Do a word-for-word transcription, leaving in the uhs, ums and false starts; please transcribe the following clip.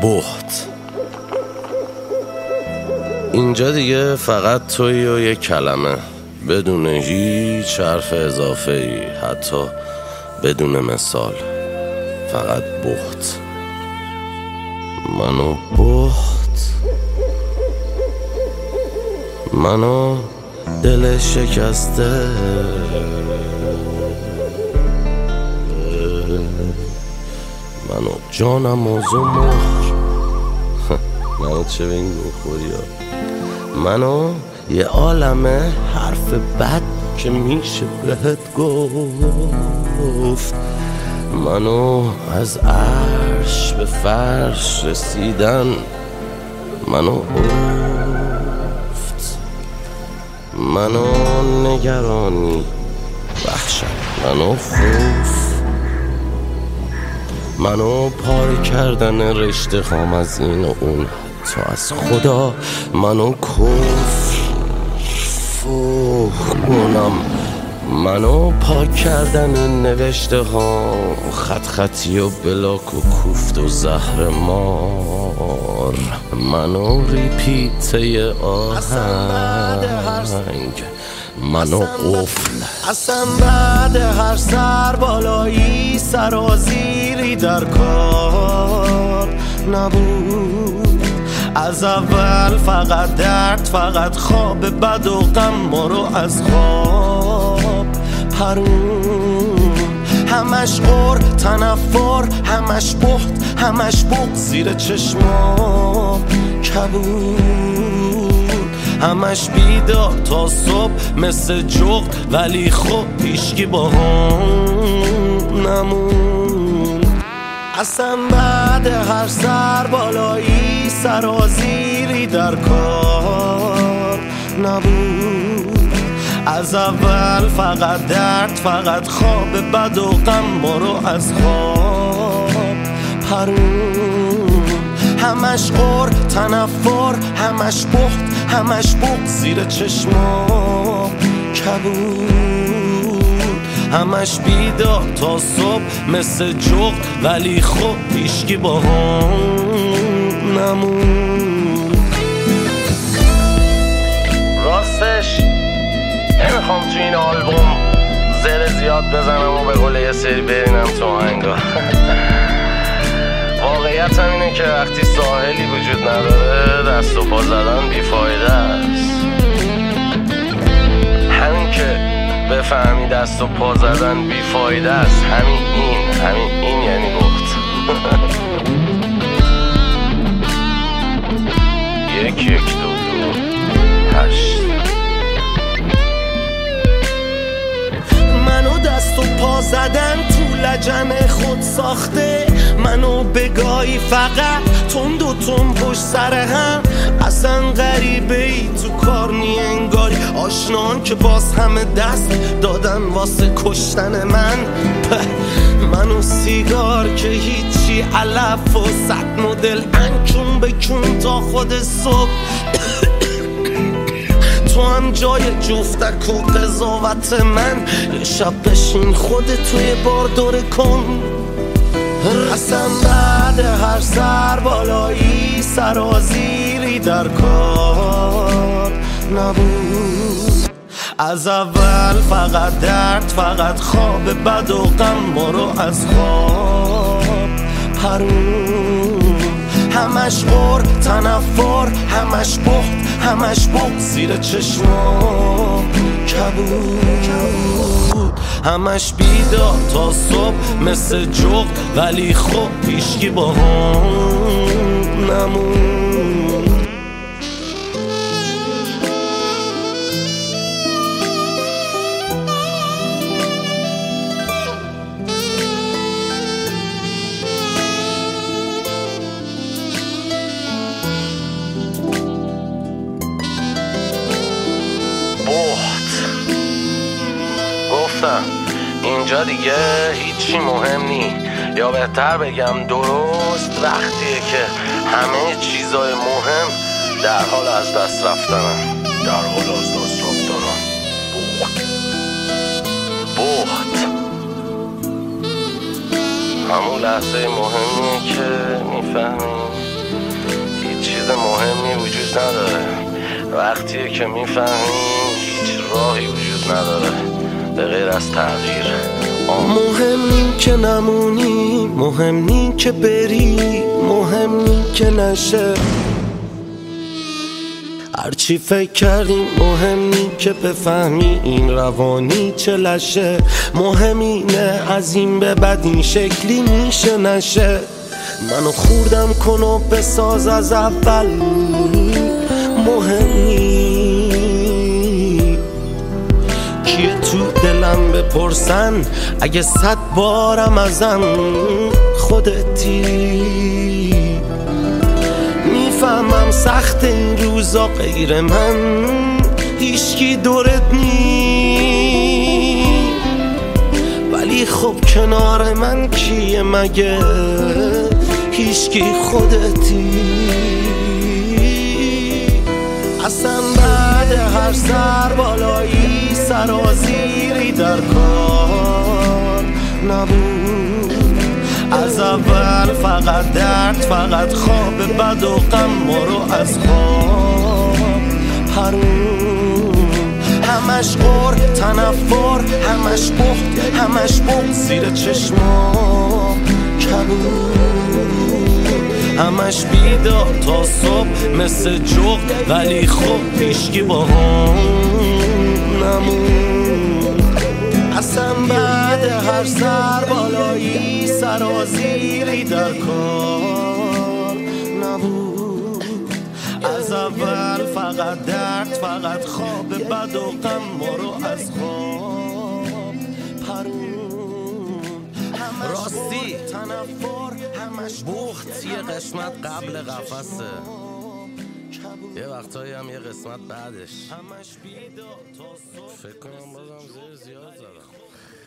بهت. اینجا دیگه فقط تویی و یک کلمه، بدون هیچ حرف اضافه ای، حتی بدون مثال. فقط بهت. منو بهت، منو دل شکسته، منو جانم و زمر منو چه به این بخوری ها. منو یه عالمه حرف بد که میشه بهت گفت. منو از عرش به فرش رسیدن، منو افت. منو نگرانی، وحشت، منو خوف، منو پاره کردن رشته خام از این و اون، حتی از خدا. منو کفر فوق کنم، منو پاک کردن این نوشته ها، خط خطی و بلاک و کوفت و زهر مار. منو ریپیته آهنگ، منو قفل. اصلا بعد هر سر بالایی سرازیری در کار نبود. از اول فقط درد، فقط خواب بد و غم ما رو از خواب پرون. همش غر، تنفر، همش بخت، همش بغض زیر چشمام کبود. همش بیدار تا صبح مثل جغد، ولی خب هیچکی با هم نمون. اصلا بعد هر سر بالایی سرازیری در کار نبود. از اول فقط درد، فقط خواب بد و غم ما رو از خواب پرون. همش غر، تنفر، همش بخت، همش بغض زیر چشمام کبود. همش بیدار تا صبح مثل جغد، ولی خب هیچکی با هم نمون. راستش نمیخوام تو این آلبوم زر زیاد بزنم و به قول یه سری برینم تو آهنگا. واقعیت هم اینه که وقتی ساحلی وجود نداره دست و پا زدن بیفایده است. همین که بفهمی دست و پا زدن بیفایده است، همین این همین این یعنی بخت. یک یک دو دو هشت. منو دست و پا زدن تو لجن خود ساخته، منو بگاهی فقط تند و تند پشت سر هم. اصلا غریبه ای تو کار نی انگاری، آشنان که باز همه دست دادن واسه کشتن من. منو سیگار که هیچی، علف و صد مدل انکون بکون تا خود صبح. تو هم جای جفتک و قضاوت من، یه شب بشین خودت توی بار دوره کن. اصلا بعد هر سر بالایی سرازیری در کار نبود. از اول فقط درد، فقط خواب بد و غم ما رو از خواب پرون. همش غر، تنفر، همش بخت، همش بغض زیر چشمام کبود. همش بیدار تا صبح مثل جغد، ولی خب هیچکی با هم نمون. اینجا دیگه هیچی مهم نی، یا بهتر بگم درست وقتیه که همه چیزای مهم در حال از دست رفتنن. در حال از دست رفتنن. بخت. همون لحظه مهمیه که میفهمی چیز مهمی وجود نداره. وقتیه که میفهمی هیچ راهی وجود نداره به غیر از تغییر. مهم نی که نمونی، مهم نی که بری، مهم نی که نشه. هرچی فکر کردیم مهم نی که بفهمی این روانی چه لشه. مهم اینه از این به بعد این شکلی میشه نشه. منو خوردم کن و بساز از اول، مهم نی کیه تو دلم بپرسن اگه صد بارم ازم خودتی. میفهمم سخت این روزا غیر من هیچکی دورت نی، ولی خب کنار من کیه مگه هیچکی خودتی. اصلا بعد هر سر بالایی سرازیری در کار نبود. از اول فقط درد، فقط خواب بد و غم ما رو از خواب پرون. همش غر تنفر، همش بخت، همش بخت زیر چشما کبود. همش بیدار تا صبح مثل جغد، ولی خب پیشگی با هم نمون. اصلا بعد هر سر بالایی سرازیری در کار نبود. از اول فقط درد، فقط خواب بد و غم ما رو از خواب پرون. راستی همش بخت یه قسمت قبل قفسه، یه وقتایی هم یه قسمت بعدش. فکر کنم بازم زیر زیاد زدم.